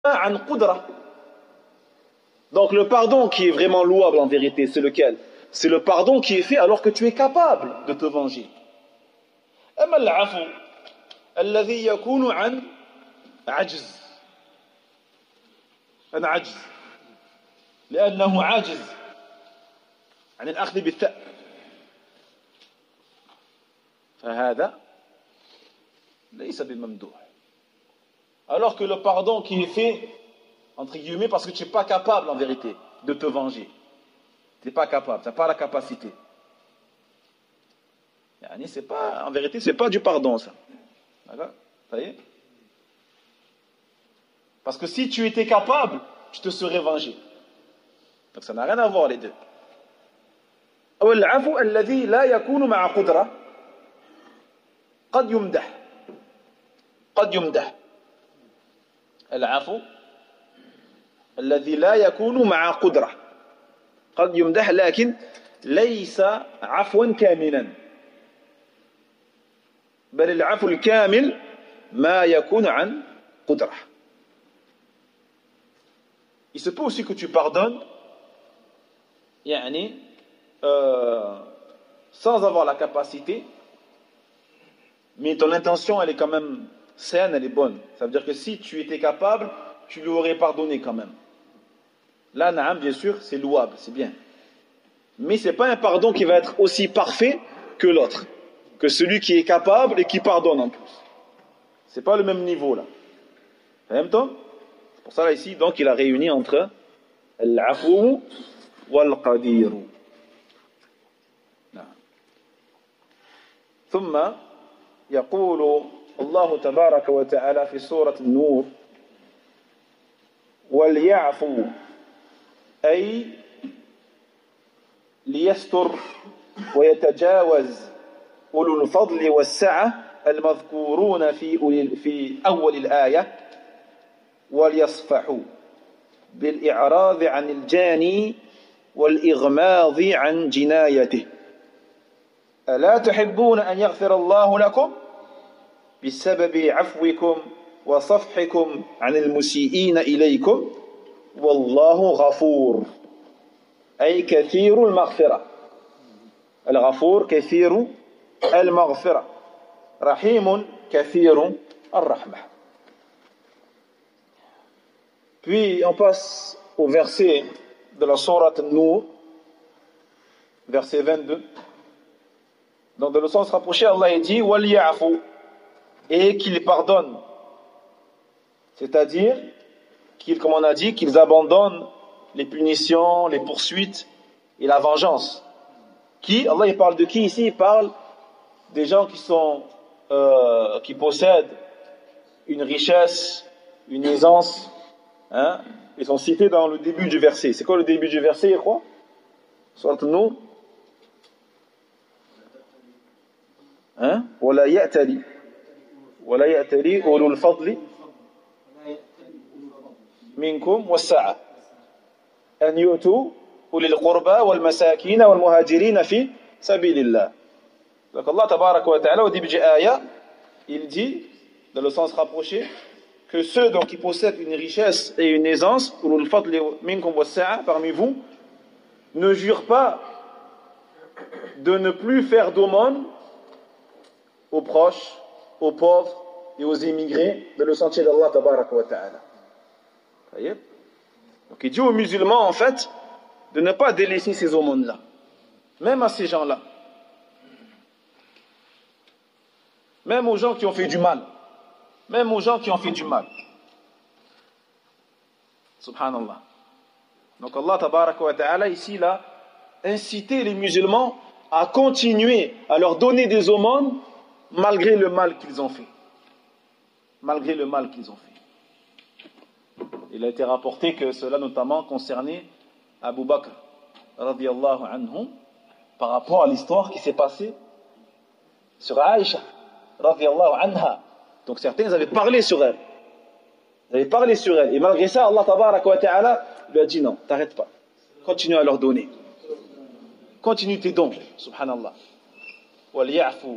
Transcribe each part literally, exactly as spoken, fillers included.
عن قدرة. Donc le pardon qui est vraiment louable en vérité, c'est lequel? C'est le pardon qui est fait alors que tu es capable de te venger. أما العفو الذي يكون عن عجز عن عجز لأنه عاجز عن الأخذ بالثأر فهذا ليس بممدوح. Alors que le pardon qui est fait entre guillemets parce que tu n'es pas capable en vérité de te venger, tu n'es pas capable, tu n'as pas la capacité. Yani c'est pas, en vérité c'est pas du pardon ça. D'accord? Ça y est? Parce que si tu étais capable, tu te serais vengé. Donc ça n'a rien à voir les deux. أو العفو الذي لا يكون مع قدرة قد يمدح قد يمدح العفو الذي لا يكون مع قدرة قد يمدح لكن ليس عفوا كاملا بل العفو الكامل ما يكون عن قدرة. Il se peut aussi que tu pardonnes يعني euh, sans avoir la capacité, mais ton intention elle est quand même saine, elle est bonne. Ça veut dire que si tu étais capable, tu lui aurais pardonné quand même. Là, naam, bien sûr, c'est louable, c'est bien. Mais ce n'est pas un pardon qui va être aussi parfait que l'autre, que celui qui est capable et qui pardonne en plus. Ce n'est pas le même niveau là. En même temps, c'est pour ça là ici, donc il a réuni entre al-afou wal-qadir. ثم يقول الله تبارك وتعالى في سورة النور وليعفوا أي ليستر ويتجاوز أولو الفضل والسعة المذكورون في في أول الآية وليصفحوا بالإعراض عن الجاني والإغماض عن جنايته ألا تحبون أن يغفر الله لكم بسبب عفوكم وصفحكم عن المسيئين إليكم والله غفور أي كثير المغفرة. الغفور كثير المغفرة رحيم كثير الرحمة. Puis on passe au verset de la sourate An-Nur, verset vingt-deux. Donc dans le sens rapproché, Allah dit وَلْيَعْفُوا et qu'ils pardonnent. C'est-à-dire qu'ils, comme on a dit, qu'ils abandonnent les punitions, les poursuites et la vengeance. Qui? Allah il parle de qui ici? Il parle des gens qui sont euh, qui possèdent une richesse, une aisance. Hein? Ils sont cités dans le début du verset. C'est quoi le début du verset, quoi? Sourate An-Nur. Hein? ولا يأتلي ولا يأتلي أولو الفضل منكم والسعة أن يؤتوا أولي القربى والمساكين والمهاجرين في سبيل الله. Donc Allah tabaraka wa ta'ala au début de l'ayah, il dit dans le sens rapproché que ceux donc qui possèdent une richesse et une aisance, أولو الفضل منكم والسعة, parmi vous, ne jurent pas de ne plus faire d'aumône aux proches, aux pauvres et aux immigrés dans le sentier d'Allah tabaraka wa ta'ala. Voyez? Donc il dit aux musulmans en fait de ne pas délaisser ces aumônes-là, même à ces gens-là, même aux gens qui ont fait du mal, même aux gens qui ont fait du mal. Subhanallah. Donc Allah tabaraka wa ta'ala ici là incité les musulmans à continuer à leur donner des aumônes malgré le mal qu'ils ont fait. Malgré le mal qu'ils ont fait. Il a été rapporté que cela notamment concernait Abu Bakr radiyallahu anhu par rapport à l'histoire qui s'est passée sur Aïcha radiyallahu anha. Donc certains avaient parlé sur elle. Ils avaient parlé sur elle. Et malgré ça, Allah tabaraka wa ta'ala lui a dit non, t'arrêtes pas. Continue à leur donner. Continue tes dons. Subhanallah. وَلْيَعْفُوا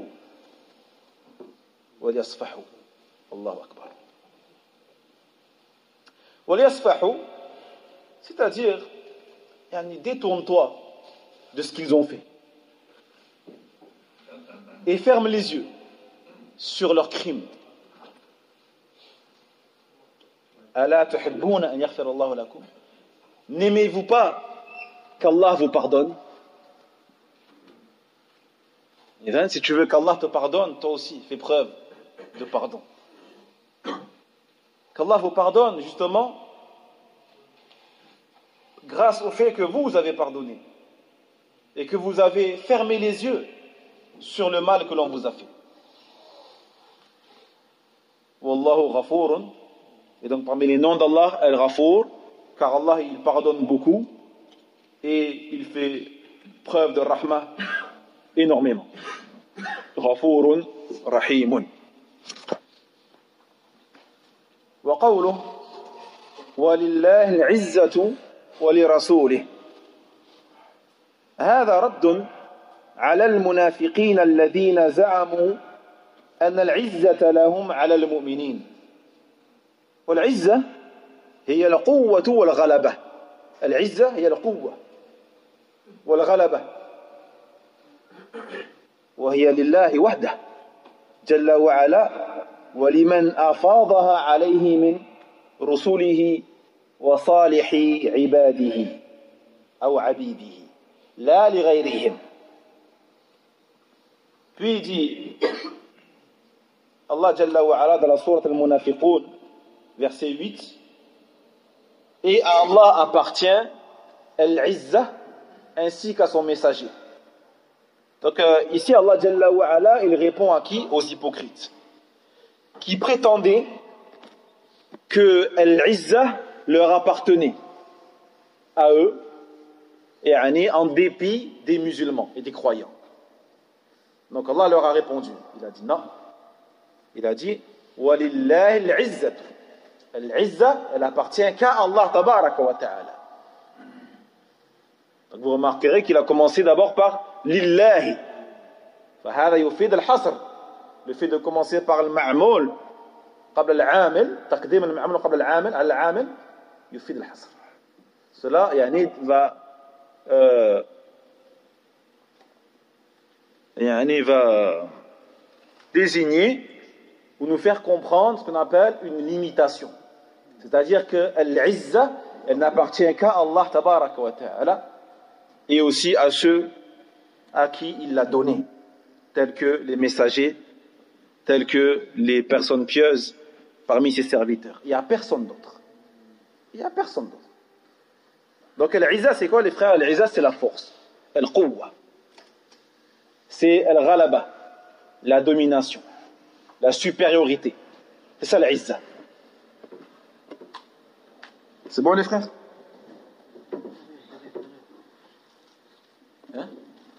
وَلْيَصْفَحُوا. Allahu Akbar. وَلْيَصْفَحُوا, c'est-à-dire, yani, détourne-toi de ce qu'ils ont fait. Et ferme les yeux sur leurs crimes. أَلَا تُحِبُّونَ أَنْ يَغْفِرَ اللَّهُ لَكُمْ. N'aimez-vous pas qu'Allah vous pardonne? Et bien, si tu veux qu'Allah te pardonne, toi aussi, fais preuve de pardon. Qu'Allah vous pardonne, justement, grâce au fait que vous, vous avez pardonné et que vous avez fermé les yeux sur le mal que l'on vous a fait. Wallahu ghafourun. Et donc parmi les noms d'Allah, Al-Ghafour, car Allah il pardonne beaucoup et il fait preuve de rahma énormément. Ghafourun rahimun. Wa qawluhu walillahi al-'izzatu wa li rasulih. هذا رد على المنافقين الذين زعموا أن العزة لهم على المؤمنين. والعزة هي القوة والغلبة. العزة هي القوة والغلبة وهي لله وحده جل وعلا ولمن أفاضها عليه من رسله وصالح عباده أو عبيده لا لغيرهم. Puis il dit Allah Jalla wa Ala dans la sourate Al-Munafiqun, verset huit, et à Allah appartient Al-Izza ainsi qu'à son messager. Donc euh, ici Allah Jalla wa Ala, il répond à qui? Aux hypocrites qui prétendaient que Al-Izza leur appartenait à eux et en dépit des musulmans et des croyants. Donc Allah leur a répondu, il a dit non, il a dit walillahi al-izzatu. Al-izza, elle appartient qu'à Allah tabaraka wa ta'ala. Donc vous remarquerez qu'il a commencé d'abord par lillahi. فهذا يفيد الحصر. Le fait de commencer par le ma'moul قبل العامل, تقديم المعمول قبل العامل على العامل يفيد الحصر. Cela يعني va euh, يعني va désigner ou nous faire comprendre ce qu'on appelle une limitation. C'est-à-dire que l'izza, elle n'appartient qu'à Allah tabaraka wa ta'ala et aussi à ceux à qui il l'a donné, tels que les messagers, tels que les personnes pieuses parmi ses serviteurs. Il n'y a personne d'autre. Il n'y a personne d'autre. Donc l'izza, c'est quoi les frères? L'izza, c'est la force, al-quwwa. C'est al-ghalaba, la domination, la supériorité. C'est ça l'izza. C'est bon les frères? Hein?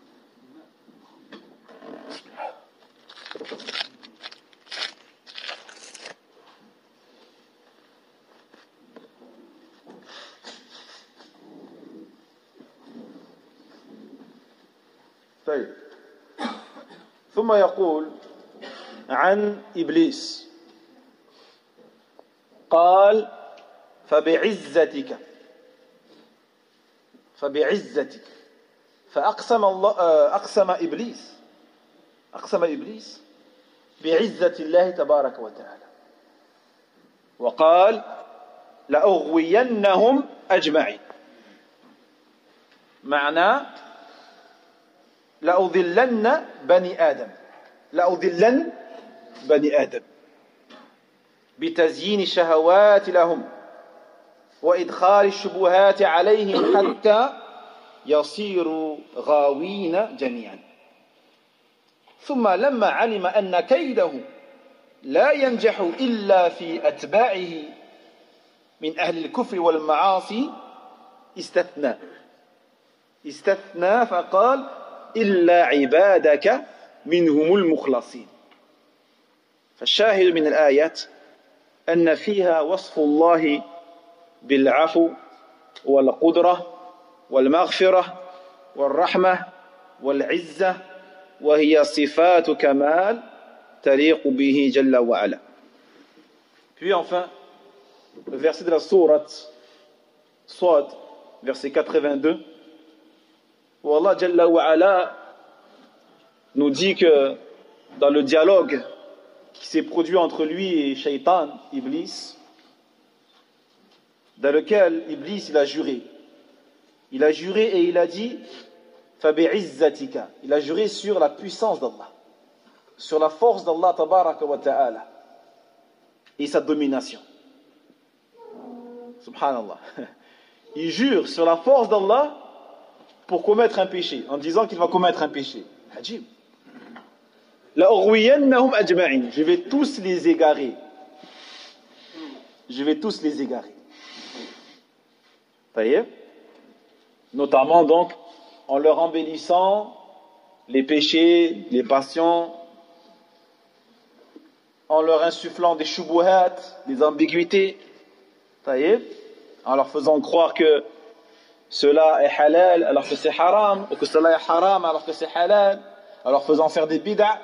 طيب ثم يقول عن إبليس قال فبعزتك فبعزتك فأقسم الله أقسم إبليس أقسم إبليس بعزة الله تبارك وتعالى وقال لأغوينهم أجمعين. معنى لأضلن بني آدم لأضلن بني آدم بتزيين الشهوات لهم وإدخال الشبهات عليهم حتى يصيروا غاوين جميعا. ثم لما علم أن كيده لا ينجح إلا في أتباعه من أهل الكفر والمعاصي استثنى استثنى فقال إلا عبادك منهم المخلصين. فالشاهد من الآيات أن فيها وصف الله بالعفو والقدرة والمغفرة والرحمة والعزة وهي صفات كمال تليق به جل وعلا. Puis enfin, le verset de la sourate Swad, verset quatre-vingt-deux, où Allah Jalla wa Ala nous dit que dans le dialogue qui s'est produit entre lui et Shaitan, Iblis, dans lequel Iblis il a juré. Il a juré et il a dit Fabi'izzatika. Il a juré sur la puissance d'Allah, sur la force d'Allah tabaraka wa ta'ala et sa domination. Subhanallah. Il jure sur la force d'Allah pour commettre un péché, en disant qu'il va commettre un péché. Ajib. La urwiyannahum ajma'in. Je vais tous les égarer. Je vais tous les égarer. Taïeb. Notamment donc en leur embellissant les péchés, les passions, en leur insufflant des shubuhat, des ambiguïtés, taïeb, en leur faisant croire que cela est halal alors que c'est haram, ou que cela est haram alors que c'est halal, en leur faisant faire des bid'a,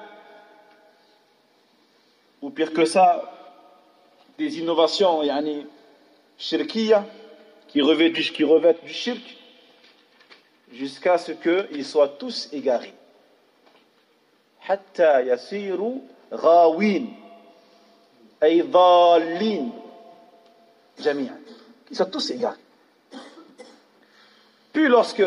ou pire que ça, des innovations yani, shirkiya, qui revêtent du, qui revêtent du shirk, jusqu'à ce qu'ils soient tous égarés. Hatta yasiru ghawin ay dhalin jami'an. Ils sont tous égarés. Puis lorsque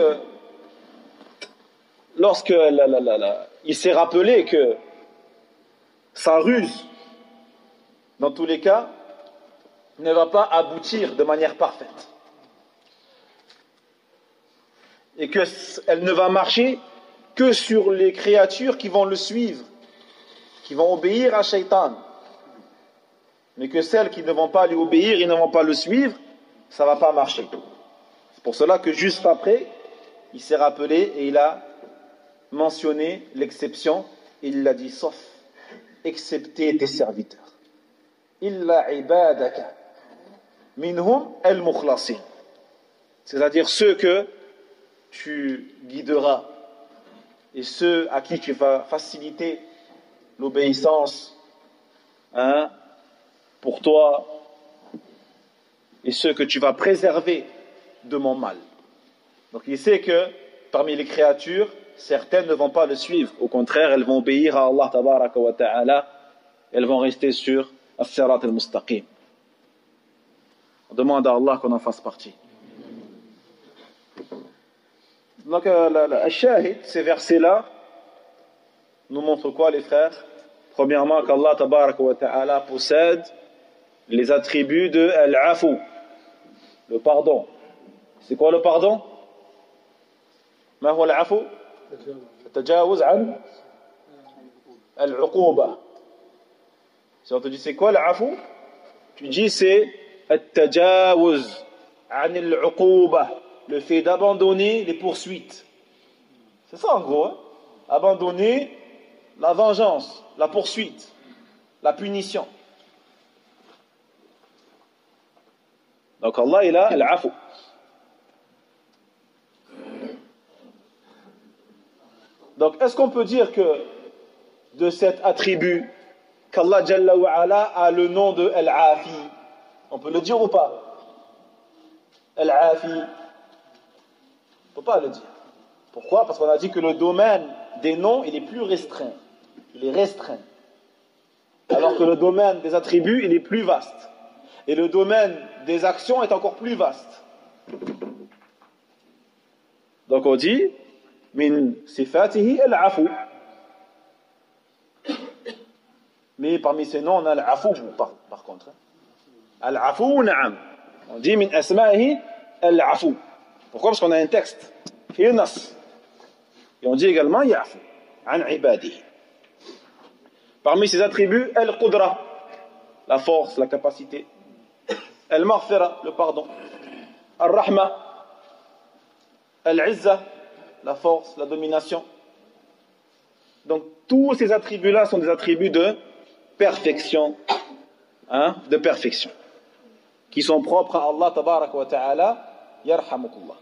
lorsque la, la, la, la, il s'est rappelé que sa ruse, dans tous les cas, ne va pas aboutir de manière parfaite. Et qu'elle ne va marcher que sur les créatures qui vont le suivre, qui vont obéir à Shaitan. Mais que celles qui ne vont pas lui obéir et ne vont pas le suivre, ça ne va pas marcher. C'est pour cela que juste après, il s'est rappelé et il a mentionné l'exception. Il l'a dit, sauf, excepté tes serviteurs. Illa ibadaka minhum al-mukhlasin. C'est-à-dire ceux que tu guideras et ceux à qui tu vas faciliter l'obéissance, hein, pour toi, et ceux que tu vas préserver de mon mal. Donc il sait que parmi les créatures, certaines ne vont pas le suivre. Au contraire, elles vont obéir à Allah tabaraka wa ta'ala. Elles vont rester sur as-sirat al-mustaqim. On demande à Allah qu'on en fasse partie. Donc, le shahid, ces versets-là, nous montrent quoi, les frères? Premièrement, qu'Allah tabaraka wa ta'ala possède les attributs de al-afu, le pardon. C'est quoi le pardon? ما هو العفو؟ التجاوز عن العقوبة. Si on te dit c'est quoi l'afu? Tu dis c'est التجاوز عن العقوبة, le fait d'abandonner les poursuites. C'est ça en gros, hein? Abandonner la vengeance, la poursuite, la punition. Donc Allah il a al-afu. Donc est-ce qu'on peut dire que de cet attribut qu'Allah Jalla wa Ala a le nom de Al-Afi? On peut le dire ou pas? Al-Afi, on ne peut pas le dire. Pourquoi? Parce qu'on a dit que le domaine des noms il est plus restreint. Il est restreint. Alors que le domaine des attributs il est plus vaste. Et le domaine des actions est encore plus vaste. Donc on dit min sifatihi al-afu. Mais parmi ces noms on a al-afu par, par contre. Al-afu na'am. On dit min asma'ihi al-afu. Pourquoi? Parce qu'on a un texte fi nas. Et on dit également ya'fu an ibadihi. Parmi ces attributs al-qudra, la force, la capacité. Al-maghfira, le pardon. Al-rahma, Al-izza, la force, la domination. Donc tous ces attributs-là sont des attributs de perfection, hein, de perfection, qui sont propres à Allah tabaraka wa ta'ala, yarhamukullah.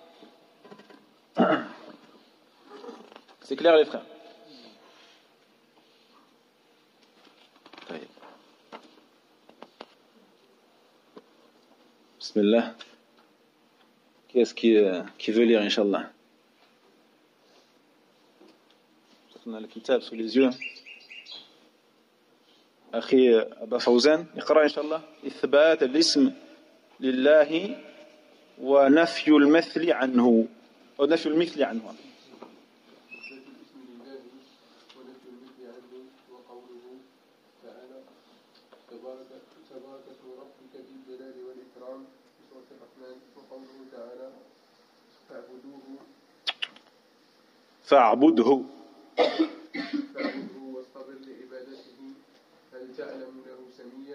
C'est clair les frères? Bismillah. Qui est-ce qui, euh, qui veut lire, Inch'Allah? On a le kitab sous les yeux. أخي أبا فوزان اقرأ إن شاء الله. إثبات الاسم لله ونفي المثل عنه أو نفي المثل عنه. فاعبده فاعبده واصطبر لعبادته هل تعلم له سميا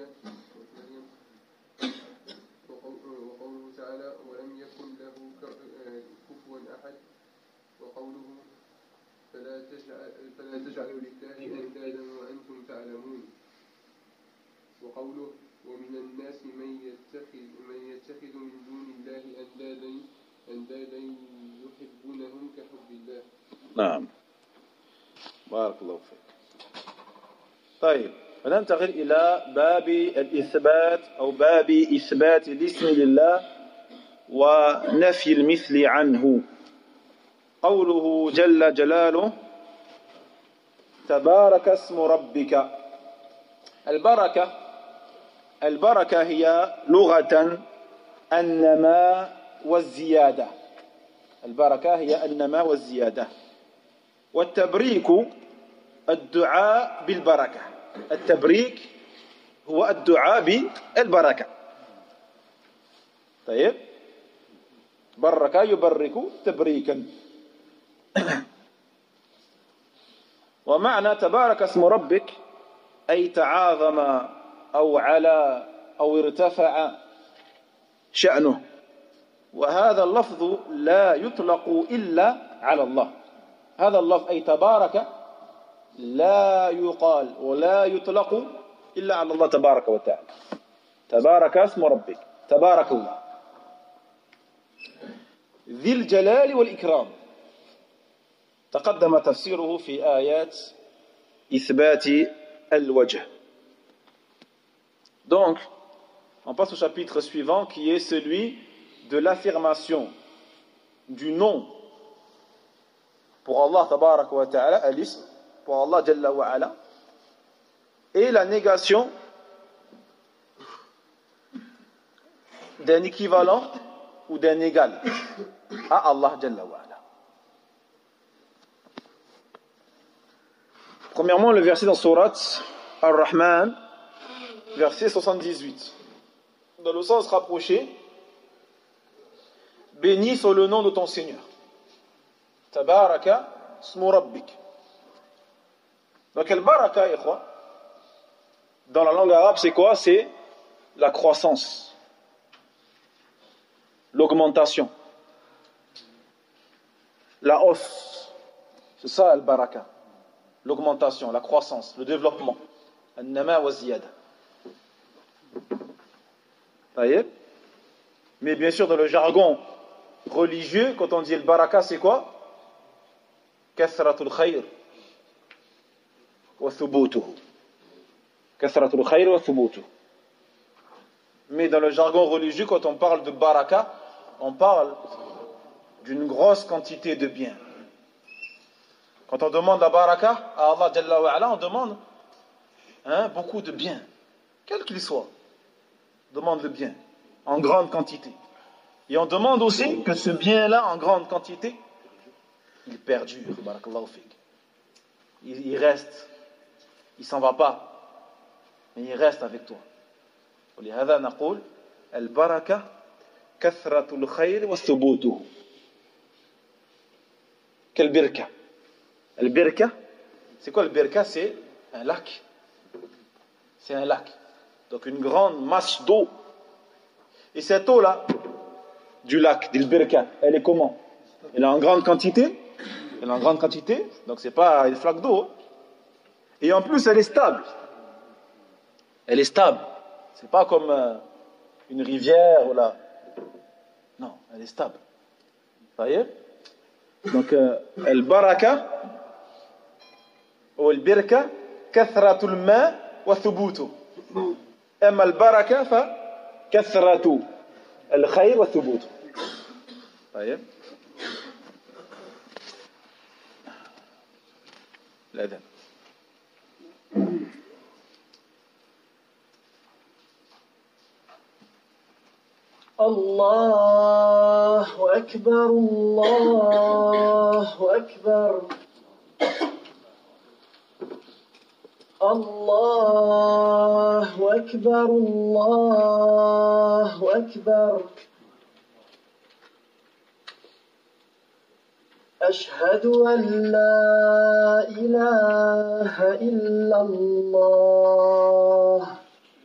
وقوله تعالى ولم يكن له كفوا أحد وقوله فلا تجعل فلا تجعلوا لله أندادا وأنتم تعلمون وقوله ومن الناس من يتخذ من يتخذ من دون الله أندادا أندادا يحبونهم كحب الله. نعم بارك الله فيك. طيب فننتقل إلى باب الإثبات أو باب إثبات الاسم لله ونفي المثل عنه. قوله جل جلاله تبارك اسم ربك. البركة البركة هي لغة النماء والزيادة. البركة هي النماء والزيادة. والتبريك الدعاء بالبركة. التبريك هو الدعاء بالبركة. طيب برك يبرك تبريكا. ومعنى تبارك اسم ربك أي تعاظم أو علا أو ارتفع شأنه. وهذا اللفظ لا يطلق إلا على الله. هذا اللفظ أي تبارك لا يقال ولا يطلق إلا على الله تبارك وتعالى. تبارك اسم ربك تبارك الله ذي الجلال والإكرام. تقدم تفسيره في آيات إثبات الوجه. Donc, on passe au chapitre suivant qui est celui de l'affirmation du nom pour Allah tabaraka wa ta'ala, al-ism, pour Allah jalla wa ala, et la négation d'un équivalent ou d'un égal à Allah jalla wa ala. Premièrement, le verset dans Surat Ar-Rahman, verset soixante-dix-huit. Dans le sens rapproché, béni soit le nom de ton Seigneur. Tabaraka ismu rabbik. Donc, al-baraka, dans la langue arabe, c'est quoi? C'est la croissance, l'augmentation, la hausse. C'est ça, al-baraka. L'augmentation, la croissance, le développement. An-nama wa ziyada. Mais bien sûr, dans le jargon religieux, quand on dit le baraka, c'est quoi? Kathratul khayr wa thubutuhu. Kathratul khayr wa thubutuhu. Mais dans le jargon religieux, quand on parle de baraka, on parle d'une grosse quantité de biens. Quand on demande la baraka à Allah Jalla wa Ala, on demande hein, beaucoup de biens, quel qu'il soit. On demande le bien, en grande quantité. Et on demande aussi que ce bien-là, en grande quantité, il perdure. Barakallahu fik. Il, il reste. Il ne s'en va pas. Mais il reste avec toi. ولهذا نقول البركة كثرة الخير وثبوته. Quelle birka? Le birka, c'est quoi le birka? C'est un lac. C'est un lac. Donc une grande masse d'eau. Et cette eau-là, du lac, du birka, elle est comment? Elle est en grande quantité. Elle est en grande quantité. Donc c'est pas une flaque d'eau. Et en plus, elle est stable. Elle est stable. C'est pas comme euh, une rivière ou là. Non, elle est stable. Vous voyez? Donc, al-baraka ou al-birka, kathratul ma wa thubutu. Amma al-baraka fa kathratu الخير والثبوت. طيب الأذان. الله أكبر الله أكبر الله أكبر الله أكبر أشهد أن لا إله إلا الله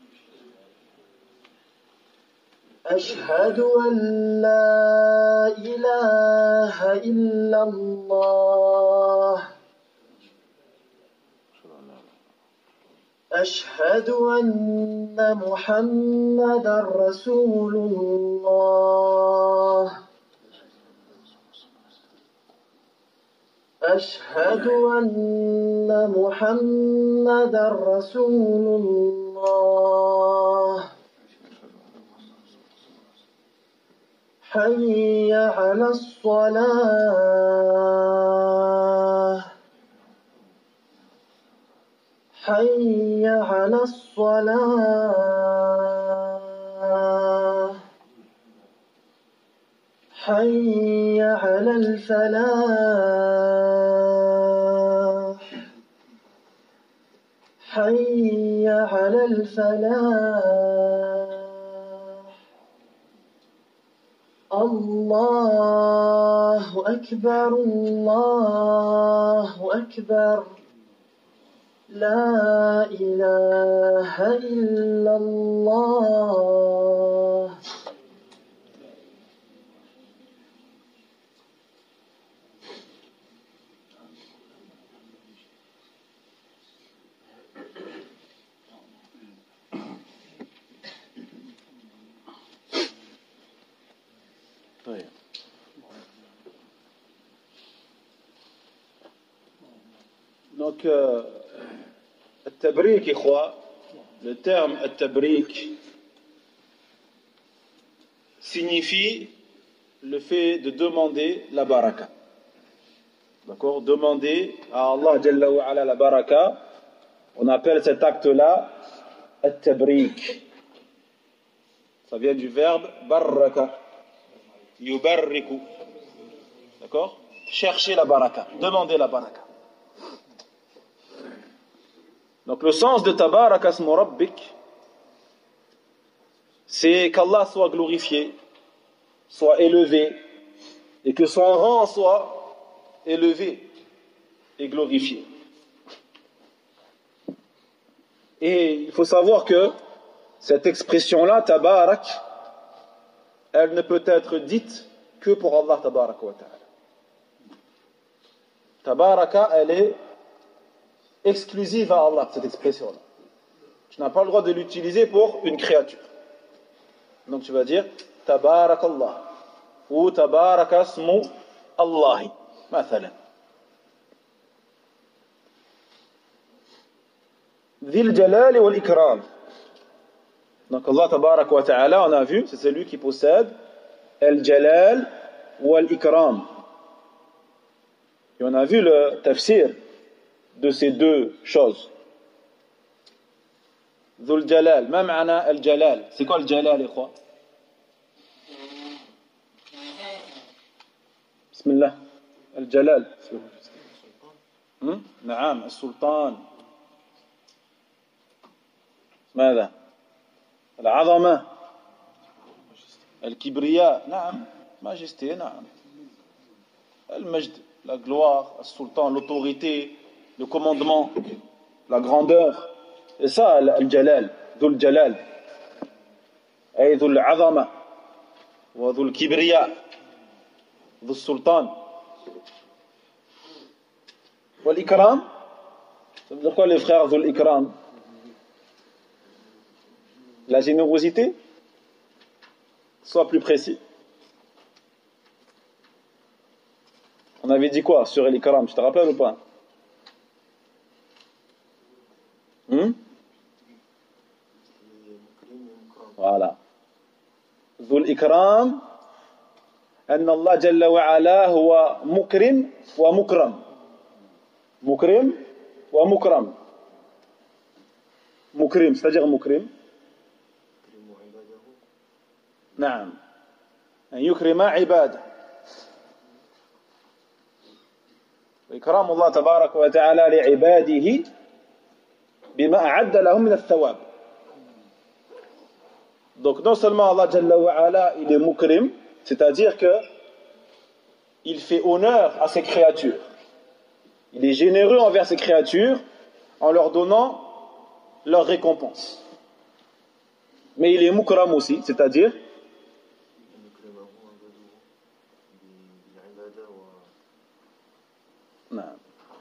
أشهد أن لا إله إلا الله أشهد أن محمدا رسول الله أشهد أن محمدا رسول الله حي على الصلاة حي على الصلاة حي على الفلاح حي على الفلاح الله أكبر الله أكبر لا إله إلا الله طيب. Donc, euh, التبريك إخوة, le terme التبريك signifie le fait de demander la baraka. D'accord? Demander à Allah Jalla wa ala la baraka, on appelle cet acte-là التبريك. Ça vient du verbe baraka. Yubarriku. D'accord? Chercher la baraka, demander la baraka. Donc le sens de tabaraka asmu rabbik, c'est qu'Allah soit glorifié, soit élevé, et que son rang soit élevé et glorifié. Et il faut savoir que cette expression-là, tabarak, elle ne peut être dite que pour Allah tabaraka wa ta'ala. Tabaraka, elle est exclusive à Allah, cette expression-là. Tu n'as pas le droit de l'utiliser pour une créature. Donc tu vas dire Tabarakallah ou Tabarakasmu Allahi, مثلا. Dhil Jalal wal Ikram. Donc Allah tabaraka wa ta'ala, on a vu, c'est celui qui possède El Jalal wal Ikram. Et on a vu le tafsir de ces deux choses. Dhul Jalal, ma ma'ana al Jalal? C'est quoi le Jalal, les quoi? Bismillah. Al Jalal. نعم السلطان. ماذا؟ العظمة. الكبرياء. نعم. majesté. نعم. المجد. La gloire. Le sultan. L'autorité. Le commandement. La grandeur. Et ça, al-Jalal. Dhul Jalal. أي ذو العظمة. وذو الكبرياء. ذو السلطان. والإكرام. Ça veut dire quoi les frères ذو الإكرام? La générosité? Sois plus précis. On avait dit quoi sur l'Ikram, tu te rappelles ou pas? Hmm? Voilà. Dhul الإكرام أن الله جل وعلا هو مكرم ومكرم مكرم ومكرم مكرم c'est-à-dire مكرم نعم أن يكرم عباده إكرام الله تبارك وتعالى لعباده بما أعد لهم من الثواب. Donc non seulement Allah Jalla wa Ala il est mukrim, c'est-à-dire que il fait honneur à ses créatures. Il est généreux envers ses créatures en leur donnant leur récompense. Mais il est mukram aussi, c'est-à-dire نعم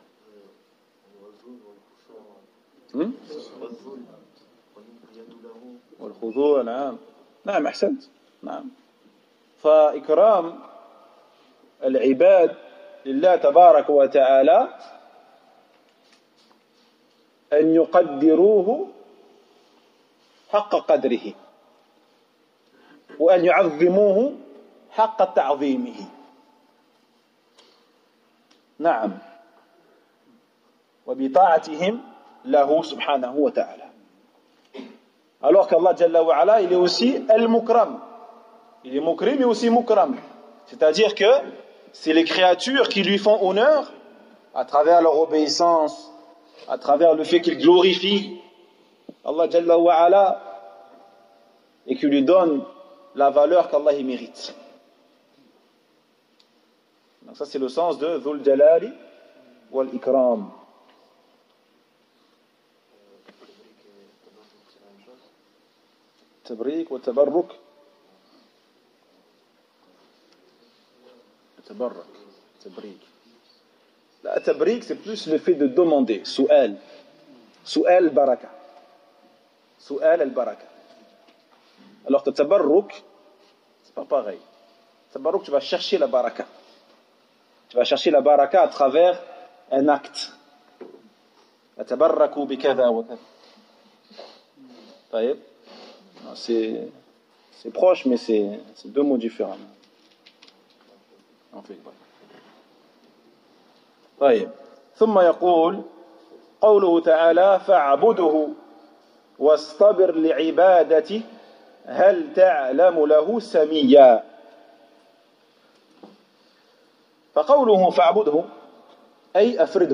والخضوع نعم نعم أحسنت نعم فإكرام العباد لله تبارك وتعالى أن يقدروه حق قدره وأن يعظموه حق تعظيمه. نعم وبطاعتهم له سبحانه وتعالى. Alors qu'Allah Jalla wa Ala, il est aussi Al-Mukram. Il est Mukrim mais aussi Mukram. C'est-à-dire que c'est les créatures qui lui font honneur à travers leur obéissance, à travers le fait qu'ils glorifient Allah Jalla wa Ala et qui lui donnent la valeur qu'Allah y mérite. Donc ça c'est le sens de Dhul Jalali wal Ikram. Tabrik wa tabarruk. Tabarruk, tabrik. La tabrik c'est plus le fait de demander, su'al. Su'al baraka. Su'al al-baraka. Alors que tabarruk, c'est pas pareil. Tabarruk, tu vas chercher la baraka. Tu vas chercher la baraka à travers un acte. Tabarraku bi kadha wa kadha. طيب. C'est, c'est proche, mais c'est, c'est deux mots différents. طيب. ثم يقول قوله تعالى فاعبده واصطبر لعبادته هل تعلم له سميا. فقوله فاعبده أي أفرده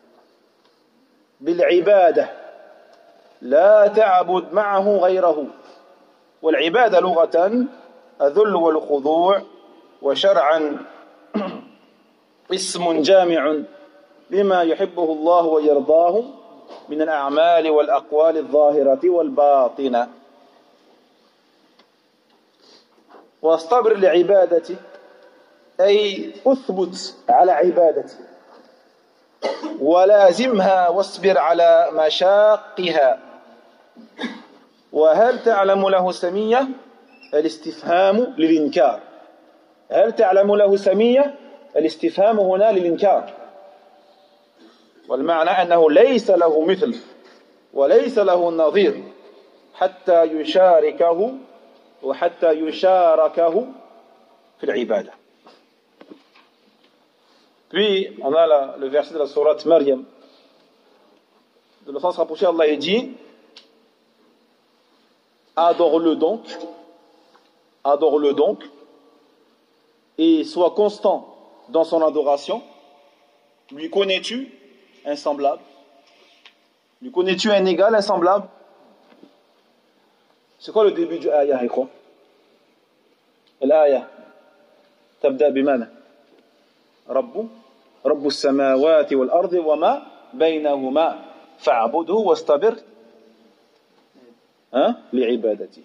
بالعبادة لا تعبد معه غيره. والعبادة لغة الذل والخضوع وشرعا اسم جامع لما يحبه الله ويرضاه من الأعمال والأقوال الظاهرة والباطنة. واصطبر لعبادته أي أثبت على عبادته ولازمها واصبر على مشاقها. وهل تعلم له سمية الاستفهام للإنكار. هل تعلم له سمية الاستفهام هنا للإنكار والمعنى أنه ليس له مثل وليس له نظير حتى يشاركه وحتى يشاركه في العبادة. Puis on a la, le verset de la sourate Maryam de le sens rapproché. Allah est dit adore-le donc adore-le donc et sois constant dans son adoration. Lui connais-tu un semblable? Lui connais-tu un égal, un semblable? C'est quoi le début du ayah, ikhwa? L'ayah تبدأ بماذا؟ رب رب السماوات والأرض وما بينهما فاعبده واصطبر لعبادته.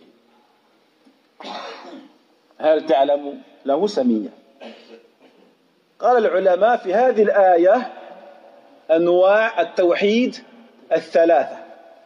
هل تعلم له سمية؟ قال العلماء في هذه الآية أنواع التوحيد الثلاثة.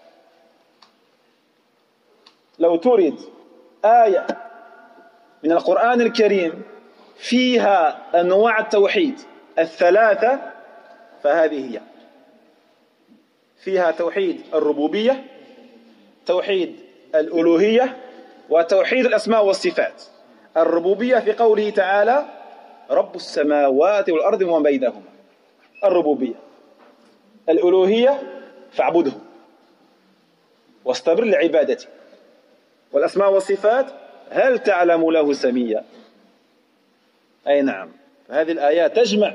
لو تريد آية من القرآن الكريم فيها أنواع التوحيد الثلاثة فهذه هي. فيها توحيد الربوبية توحيد الألوهية وتوحيد الأسماء والصفات. الربوبية في قوله تعالى رب السماوات والأرض وما بينهما الربوبية الألوهية فاعبده واستبر لعبادته والأسماء والصفات هل تعلم له سميا أي نعم هذه الآيات تجمع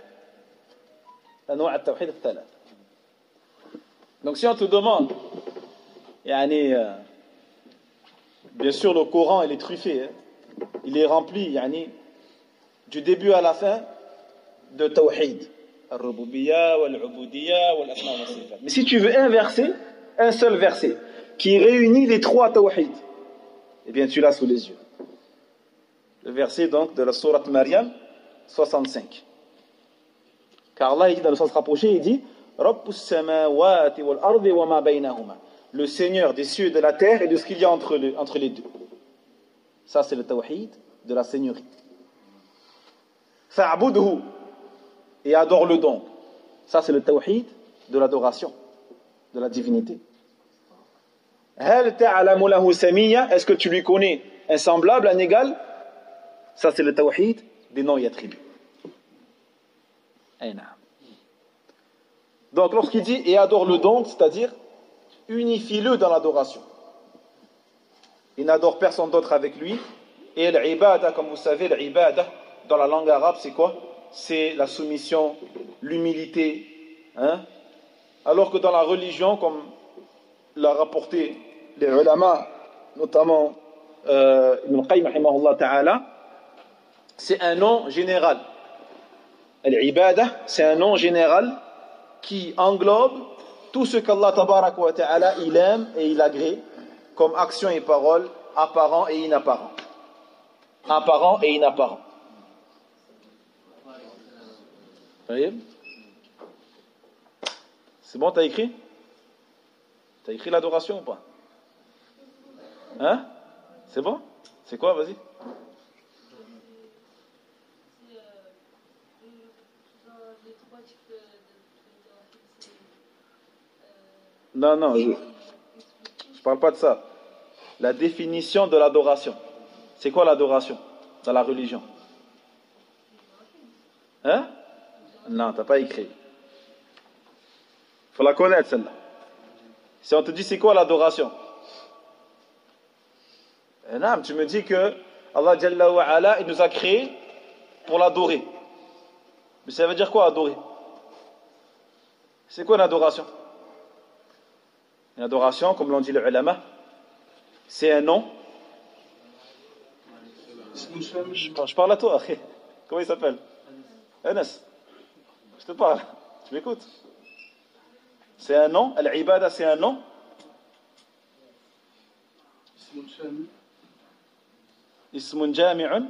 أنواع التوحيد الثلاث. Donc si on te demande يعني bien sûr le Coran il est truffé hein, il est rempli يعني du début à la fin de tawhid al-rububiyya wal-ubudiyya wal-asma wa sifat. Mais si tu veux un verset, un seul verset qui réunit les trois tawhid, eh bien tu l'as sous les yeux. Le verset donc de la sourate Maryam soixante-cinq. Car Allah il dit dans le sens rapproché, il dit Rabbus samawati wal ardi wa ma baynahuma. Le Seigneur des cieux et de la terre et de ce qu'il y a entre, le, entre les deux. Ça c'est le tawhid de la seigneurie. Fa'budhu et adore-le donc. Ça c'est le tawhid de l'adoration, de la divinité. Hal ta'lamu lahu samiyya, est-ce que tu lui connais un semblable, un égal? Ça c'est le tawhid des noms et attributs. Donc lorsqu'il dit et adore-le donc, c'est-à-dire unifie-le dans l'adoration. Il n'adore personne d'autre avec lui. Et l'ibada, comme vous savez, l'ibada dans la langue arabe c'est quoi? C'est la soumission, l'humilité. Hein? Alors que dans la religion, comme l'a rapporté les ulama, notamment euh, Ibn Qayyim rahimahullah ta'ala, c'est un nom général. L'ibada, c'est un nom général qui englobe tout ce qu'Allah tabarak wa ta'ala il aime et il agrée comme action et parole, apparent et inapparent. Apparent et inapparent. C'est bon, t'as écrit? T'as écrit l'adoration ou pas? Hein? C'est bon? C'est quoi? Vas-y. Non, non, je ne parle pas de ça. La définition de l'adoration. C'est quoi l'adoration dans la religion? Hein? Non, tu n'as pas écrit. Il faut la connaître celle-là. Si on te dit c'est quoi l'adoration? Eh non, tu me dis que Allah Jalla wa Ala, il nous a créés pour l'adorer. Mais ça veut dire quoi adorer? C'est quoi une adoration? Une adoration, comme l'ont dit les ulama, c'est un nom. Je, je parle à toi. Comment il s'appelle? Anas. Je te parle. Tu m'écoutes? C'est un nom. Al-ibada, c'est un nom. Ismun jami'un.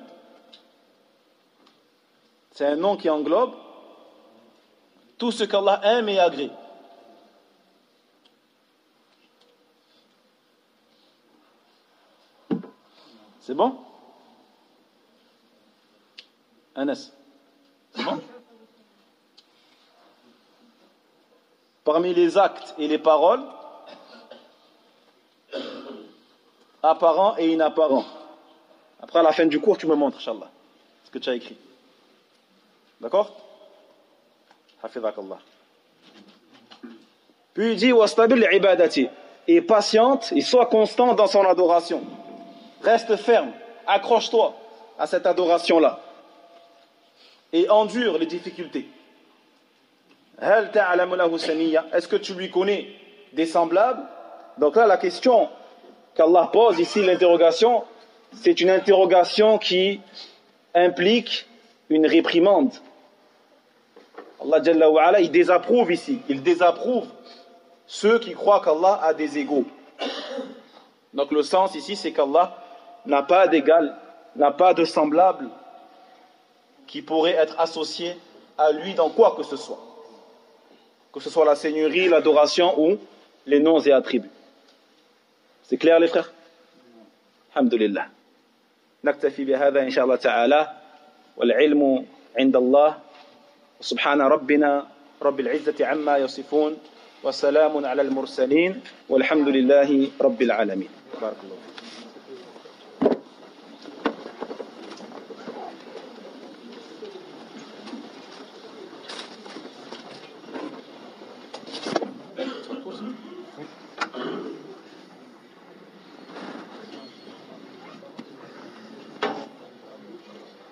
C'est un nom qui englobe tout ce qu'Allah aime et agrée. C'est bon? Anas. C'est bon? Parmi les actes et les paroles, apparents et inapparents. Après, à la fin du cours, tu me montres, Inch'Allah, ce que tu as écrit. D'accord? Hafidhakallah. Puis il dit, wastabir li'ibadati. Et patiente, et sois constant dans son adoration. Reste ferme, accroche-toi à cette adoration-là. Et endure les difficultés. Hal ta'lamu lahu samiyya, est-ce que tu lui connais des semblables? Donc là, la question qu'Allah pose ici, l'interrogation, c'est une interrogation qui implique une réprimande. Allah Jalla wa Ala, il désapprouve ici, il désapprouve ceux qui croient qu'Allah a des égaux. Donc le sens ici, c'est qu'Allah n'a pas d'égal, n'a pas de semblable qui pourrait être associé à lui dans quoi que ce soit. Que ce soit la seigneurie, l'adoration ou les noms et attributs. C'est clair les frères? Alhamdulillah. نكتفي بهذا إن شاء الله تعالى والعلم عند الله سبحان ربنا رب العزة عما يصفون وسلام على المرسلين والحمد لله رب العالمين. بارك الله.